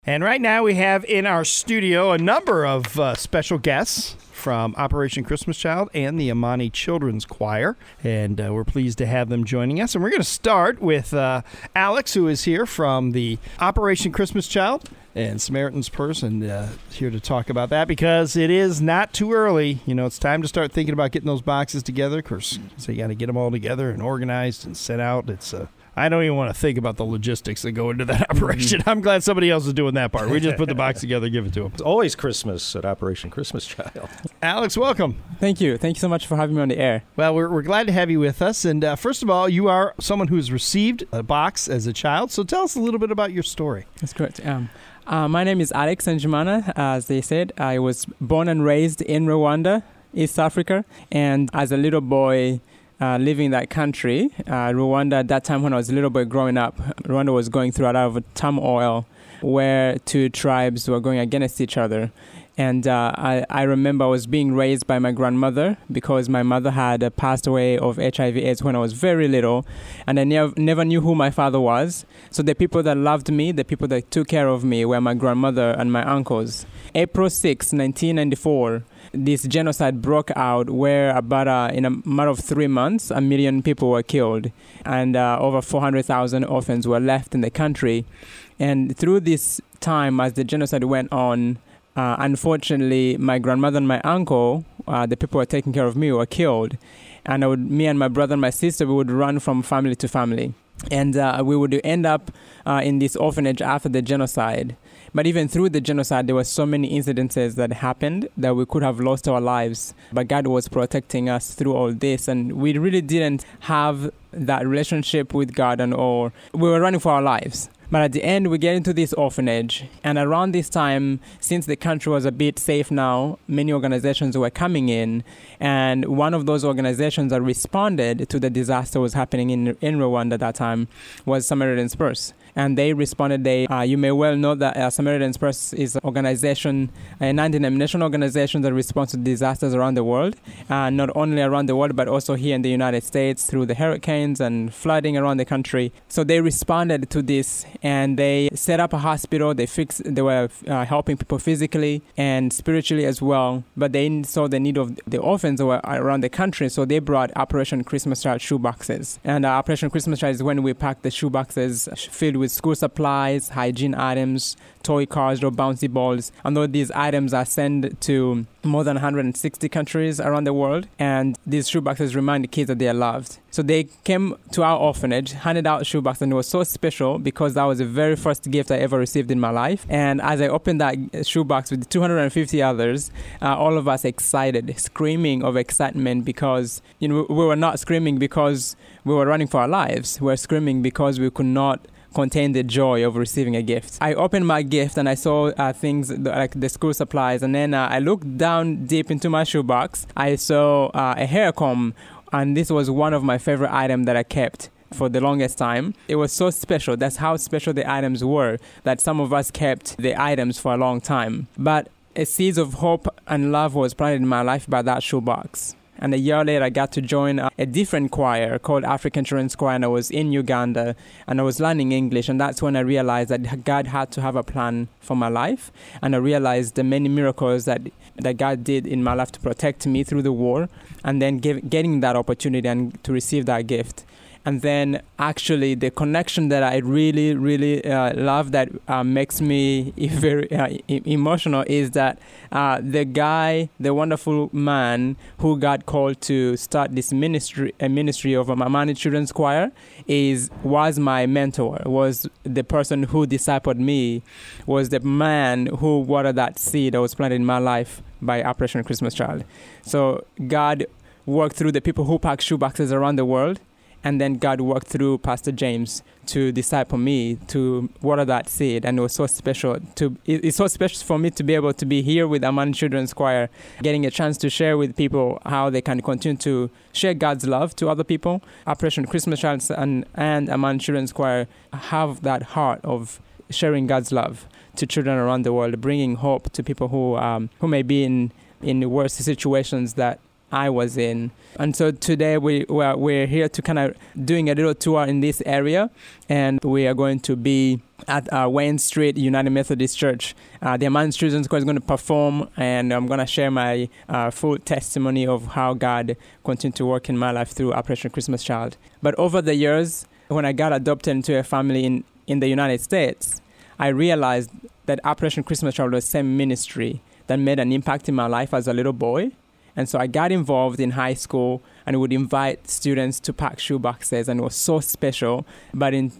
And right now we have in our studio a number of special guests from Operation Christmas Child and the Amani Children's Choir. And we're pleased to have them joining us. And we're going to start with Alex, who is here from the Operation Christmas Child and Samaritan's Purse, and here to talk about that because it is not too early. You know, it's time to start thinking about getting those boxes together. Of course, so you got to get them all together and organized and sent out. It's I don't even want to think about the logistics that go into that operation. I'm glad somebody else is doing that part. We just put the box together, give it to them. It's always Christmas at Operation Christmas Child. Alex, welcome. Thank you. Thank you so much for having me on the air. Well, we're glad to have you with us. And first of all, you are someone who's received a box as a child. So tell us a little bit about your story. That's correct. My name is Alex Njimana. As they said, I was born and raised in Rwanda, East Africa. And as a little boy, living in that country, Rwanda, at that time when I was a little boy growing up, Rwanda was going through a lot of turmoil where two tribes were going against each other. And I remember I was being raised by my grandmother because my mother had passed away of HIV/AIDS when I was very little, and I never knew who my father was. So the people that loved me, the people that took care of me were my grandmother and my uncles. April 6, 1994, this genocide broke out where about in a matter of 3 months, 1 million people were killed and over 400,000 orphans were left in the country. And through this time, as the genocide went on, unfortunately, my grandmother and my uncle, the people who were taking care of me, were killed. And me and my brother and my sister, we would run from family to family. And we would end up in this orphanage after the genocide. But even through the genocide, there were so many incidences that happened that we could have lost our lives. But God was protecting us through all this. And we really didn't have that relationship with God and all. We were running for our lives. But at the end, we get into this orphanage. And around this time, since the country was a bit safe now, many organizations were coming in. And one of those organizations that responded to the disaster was happening in Rwanda at that time was Samaritan's Purse. And they responded, you may well know that Samaritan's Purse is an organization, a non-denominational organization that responds to disasters around the world, not only around the world, but also here in the United States through the hurricanes and flooding around the country. So they responded to this and they set up a hospital. They were helping people physically and spiritually as well. But they saw the need of the orphans that were around the country. So they brought Operation Christmas Child shoe boxes. And Operation Christmas Child is when we pack the shoe boxes filled with school supplies, hygiene items, toy cars or bouncy balls. And though these items are sent to more than 160 countries around the world, and these shoeboxes remind the kids that they are loved. So they came to our orphanage, handed out shoeboxes, and it was so special because that was the very first gift I ever received in my life. And as I opened that shoebox with 250 others, all of us excited, screaming of excitement because we were not screaming because we were running for our lives. We were screaming because we could not contain the joy of receiving a gift. I opened my gift and I saw things like the school supplies, and then I looked down deep into my shoebox. I saw a hair comb, and this was one of my favorite items that I kept for the longest time. It was so special. That's how special the items were, that some of us kept the items for a long time. But a seed of hope and love was planted in my life by that shoebox. And a year later, I got to join a different choir called African Children's Choir, and I was in Uganda, and I was learning English, and that's when I realized that God had to have a plan for my life, and I realized the many miracles that God did in my life to protect me through the war, and then getting that opportunity and to receive that gift. And then actually the connection that I really, really love that makes me very emotional is that the wonderful man who got called to start this ministry, a ministry of Amani Children's Choir, was my mentor, was the person who discipled me, was the man who watered that seed that was planted in my life by Operation Christmas Child. So God worked through the people who pack shoeboxes around the world. And then God worked through Pastor James to disciple me, to water that seed. And it was so special. It's so special for me to be able to be here with Amani Children's Choir, getting a chance to share with people how they can continue to share God's love to other people. Operation Christmas Child and Amani Children's Choir have that heart of sharing God's love to children around the world, bringing hope to people who may be in worse situations that I was in. And so today we're here to kind of doing a little tour in this area, and we are going to be at Wayne Street United Methodist Church. The Amani Children's Choir is going to perform, and I'm going to share my full testimony of how God continued to work in my life through Operation Christmas Child. But over the years, when I got adopted into a family in the United States, I realized that Operation Christmas Child was the same ministry that made an impact in my life as a little boy. And so I got involved in high school and would invite students to pack shoe boxes, and it was so special. But in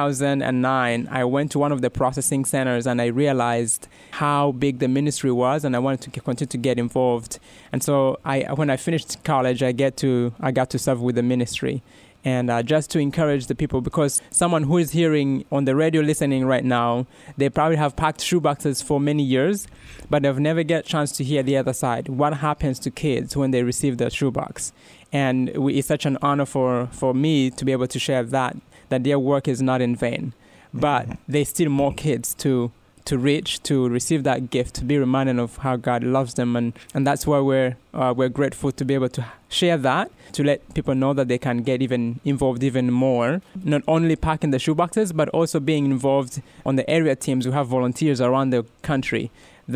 2009, I went to one of the processing centers and I realized how big the ministry was, and I wanted to continue to get involved. And so when I finished college, I got to serve with the ministry. And just to encourage the people, because someone who is hearing on the radio listening right now, they probably have packed shoeboxes for many years, but they've never get a chance to hear the other side. What happens to kids when they receive their shoebox? And it's such an honor for me to be able to share that their work is not in vain. But there's still more kids to reach, to receive that gift, to be reminded of how God loves them. And that's why we're grateful to be able to share that, to let people know that they can get involved even more, not only packing the shoeboxes, but also being involved on the area teams. We have volunteers around the country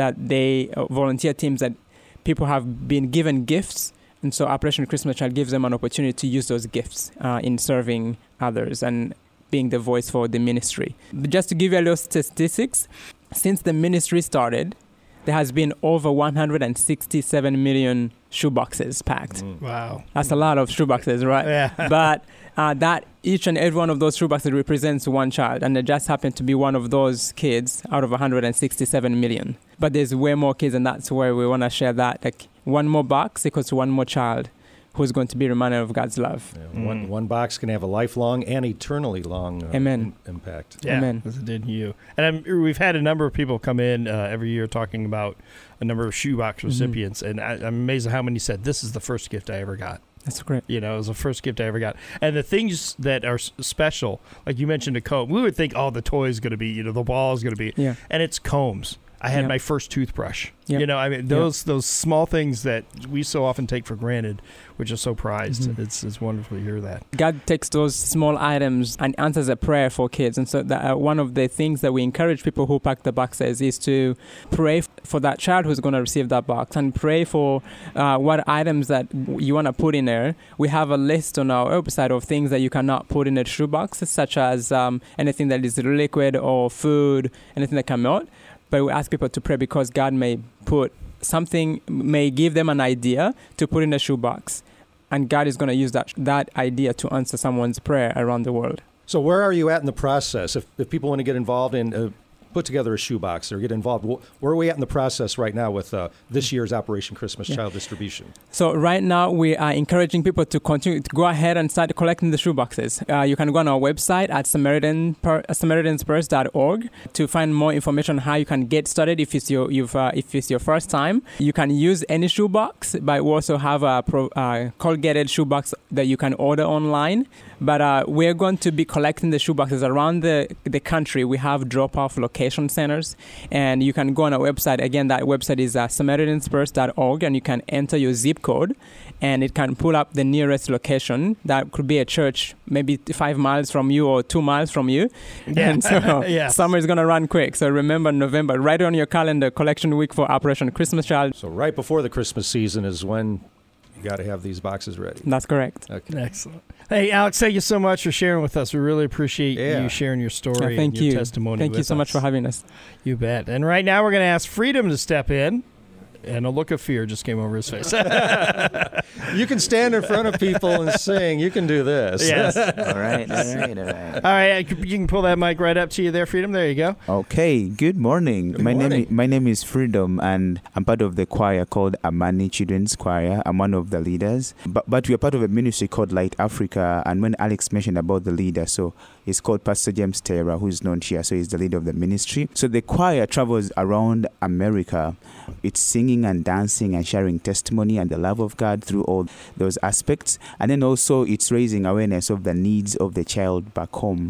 volunteer teams that people have been given gifts. And so Operation Christmas Child gives them an opportunity to use those gifts in serving others and being the voice for the ministry. But just to give you a little statistics, since the ministry started, there has been over 167 million shoeboxes packed. Wow. That's a lot of shoeboxes, right? Yeah. But that each and every one of those shoeboxes represents one child, and it just happened to be one of those kids out of 167 million. But there's way more kids, and that's where we want to share that. Like, one more box equals to one more child who's going to be reminded of God's love. Yeah, one box can have a lifelong and eternally long impact. Yeah, Amen. As it did in you. And we've had a number of people come in every year talking about a number of shoebox recipients, and I'm amazed at how many said, this is the first gift I ever got. That's great. It was the first gift I ever got. And the things that are special, like you mentioned a comb, we would think, the toy is going to be, the ball is going to be, and it's combs. I had my first toothbrush. Yep. Those small things that we so often take for granted, we're just so prized. It's wonderful to hear that. God takes those small items and answers a prayer for kids. And so one of the things that we encourage people who pack the boxes is to pray for that child who's going to receive that box, and pray for what items that you want to put in there. We have a list on our website of things that you cannot put in a shoebox, such as anything that is liquid or food, anything that can melt. But we ask people to pray because God may give them an idea to put in a shoebox. And God is going to use that idea to answer someone's prayer around the world. So where are you at in the process? If people want to get involved in put together a shoebox or get involved, where are we at in the process right now with this year's Operation Christmas Child distribution? So right now we are encouraging people to continue to go ahead and start collecting the shoeboxes. You can go on our website at SamaritanSpurs.org to find more information on how you can get started if it's your first time. You can use any shoebox, but we also have a corrugated shoebox that you can order online. But we're going to be collecting the shoeboxes around the country. We have drop-off location centers, and you can go on our website. Again, that website is SamaritanSpurs.org, and you can enter your zip code, and it can pull up the nearest location. That could be a church maybe 5 miles from you or 2 miles from you. Yeah. And so summer is going to run quick. So remember November, right on your calendar, collection week for Operation Christmas Child. So right before the Christmas season is when you got to have these boxes ready. That's correct. Okay. Excellent. Hey, Alex, thank you so much for sharing with us. We really appreciate you sharing your story and your testimony. Thank you so much for having us. You bet. And right now we're going to ask Freedom to step in. And a look of fear just came over his face. You can stand in front of people and sing. You can do this. Yes. All right. All right. You can pull that mic right up to you there, Freedom. There you go. Okay. Good morning. Good morning. My name is Freedom, and I'm part of the choir called Amani Children's Choir. I'm one of the leaders. But we're part of a ministry called Light Africa. And when Alex mentioned about the leader, so it's called Pastor James Taylor, who is known here. So he's the leader of the ministry. So the choir travels around America. It's singing and dancing and sharing testimony and the love of God through all those aspects. And then also it's raising awareness of the needs of the child back home.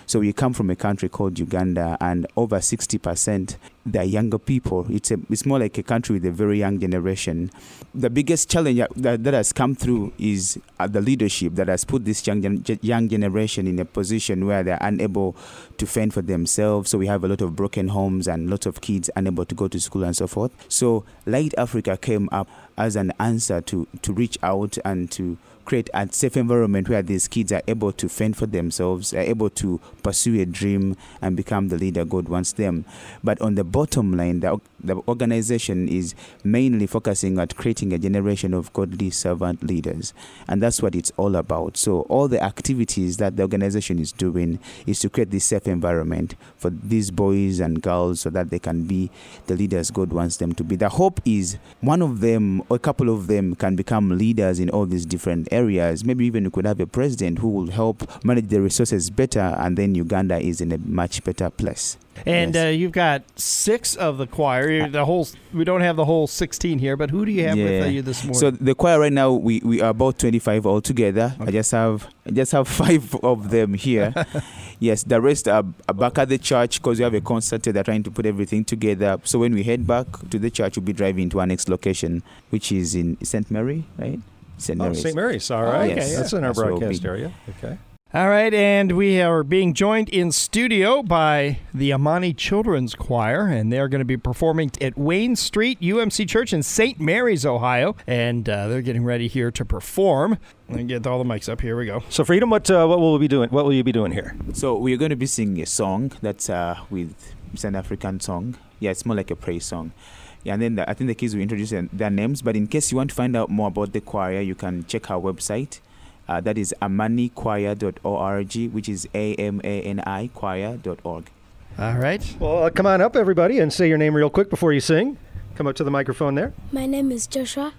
So we come from a country called Uganda, and over 60% they're younger people. It's more like a country with a very young generation. The biggest challenge that has come through is the leadership that has put this young generation in a position where they're unable to fend for themselves. So we have a lot of broken homes and lots of kids unable to go to school and so forth. So Light Africa came up as an answer to reach out and to create a safe environment where these kids are able to fend for themselves, are able to pursue a dream and become the leader God wants them. But on the bottom line, the organization is mainly focusing on creating a generation of godly servant leaders. And that's what it's all about. So all the activities that the organization is doing is to create this safe environment for these boys and girls so that they can be the leaders God wants them to be. The hope is one of them or a couple of them can become leaders in all these different areas. Maybe even we could have a president who will help manage the resources better, and then Uganda is in a much better place. And Yes. you've got 6 of the choir. We don't have the whole 16 here, but who do you have with you this morning? So the choir right now we are about 25 altogether. Okay. I just have 5 of them here. Yes, the rest are back at the church because we have a concert. They're trying to put everything together. So when we head back to the church, we'll be driving to our next location, which is in St. Mary, right? St. Mary's. St. Mary's, all right. Okay, That's in our That's where we'll broadcast be. area. Okay. All right, and we are being joined in studio by the Amani Children's Choir, and they're going to be performing at Wayne Street UMC Church in St. Mary's, Ohio, and they're getting ready here to perform. Let me get all the mics up. Here we go. So, Freedom, what will we be doing? What will you be doing here? So we're going to be singing a song that's with it's an African song. Yeah, it's more like a praise song. Yeah, and then I think the kids will introduce their names. But in case you want to find out more about the choir, you can check our website. That is amanichoir.org, which is AMANI choir.org. All right. Well, come on up, everybody, and say your name real quick before you sing. Come up to the microphone there. My name is Joshua.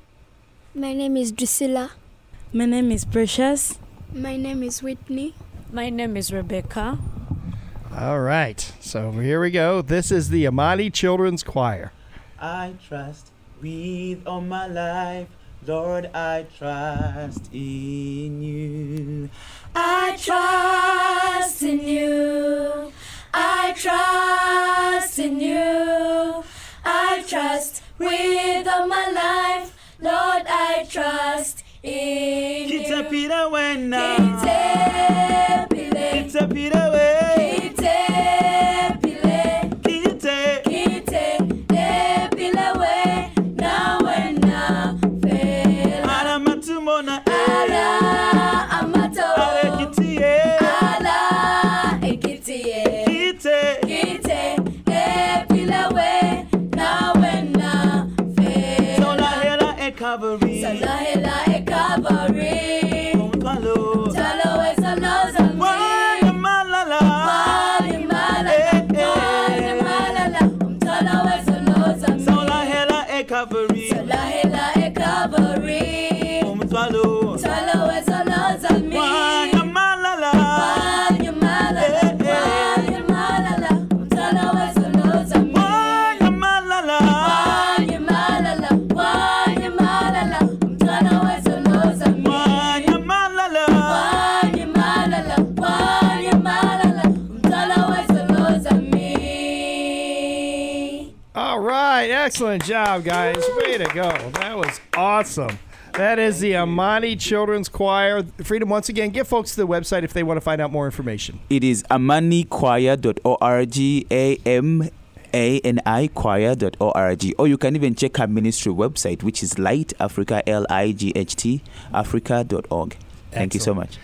My name is Drusilla. My name is Precious. My name is Whitney. My name is Rebecca. All right. So here we go. This is the Amani Children's Choir. I trust with all my life, Lord, I trust in you. I trust in you. I trust in you. I trust with all my life, Lord, I trust in you. Kitapira wena. Kitepile. Kitapira we. Kitepile. Kite. Kitepile we. Na wena fela. Aramatumona. Ala amato. Arekitie. Ala ekitie. Kite. Kite epile we. Na wena fela. Sola hela e Calvary. Salahela e Calvary. Umkalo. Talo e saloza me. Wanya malala. Wali malala. Wali malala. Talo e saloza me. Sola hela e Calvary. Salahela e Calvary. Umkalo. Talo e saloza me. Wanya malala. Wali malala. Wali malala. Talo e saloza me. Wanya malala. Wali malala. Wali malala. Talo e saloza me. Wanya malala. Wali malala. Wali malala. Talo e saloza me. All right. Excellent job, guys. Way to go. That was awesome. That is the Amani Children's Choir. Freedom, once again, give folks the website if they want to find out more information. It is amanichoir.org, AMANI choir.org. Or you can even check our ministry website, which is Light Africa, LIGHT, Africa.org. Thank you so much.